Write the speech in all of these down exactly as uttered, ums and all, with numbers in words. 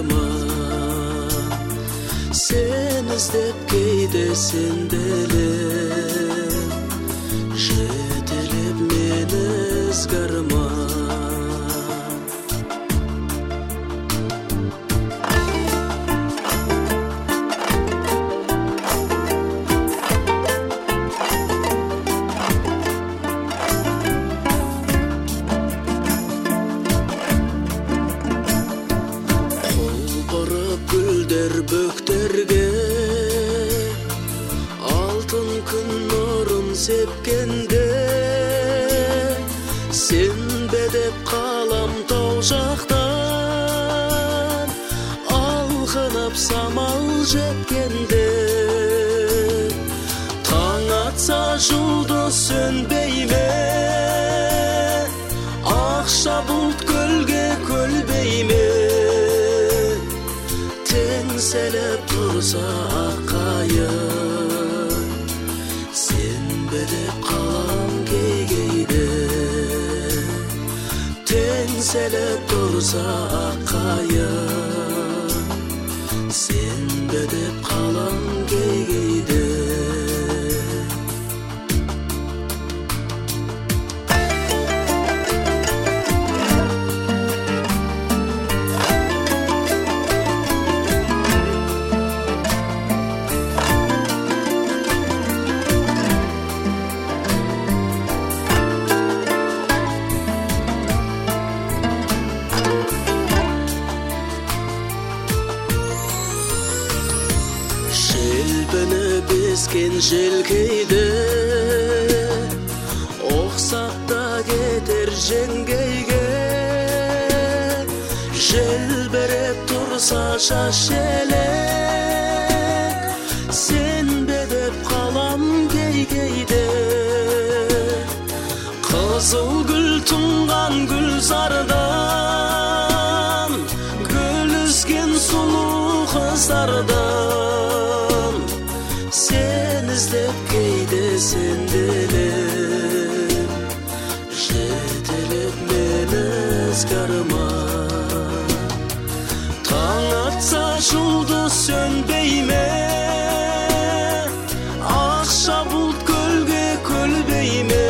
karma. Sen izlep кейде sendelep, жетелеп мени ызгарма. Бөктерге алтын күн нурун сепкенде, сенбе деп калам тау жактан, алкынып самал жеткенде. Таң атса жулдуз сөнбейме, акша булт көлгө көлбейме. Теңселеп турса акайын, сенбе деп калам кей-кейде. Теңселеп турса акайын, сенбе деп калам кей-кейде. Шелпіні бескен желкейді, оқсап та кетер жеңгейге. Желбіреп тұрса шаш желек, сенбе деп қалам кей-кейде. Қызыл гүл тұнған гүлзардан, гүл үзген сұлу қыздардан. Sen izlep кейде sendelep, жетелеп мени ызгарма. Таң атса жулдуз сөнбейме, акша булт көлгө көлбейме.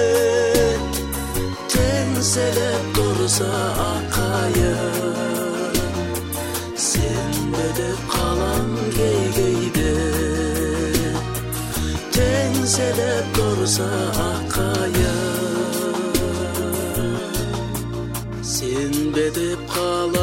Теңселеп турса акайын, сенбе деп калам кей-кейде. Теңселеп турса акайын, сенбе деп калам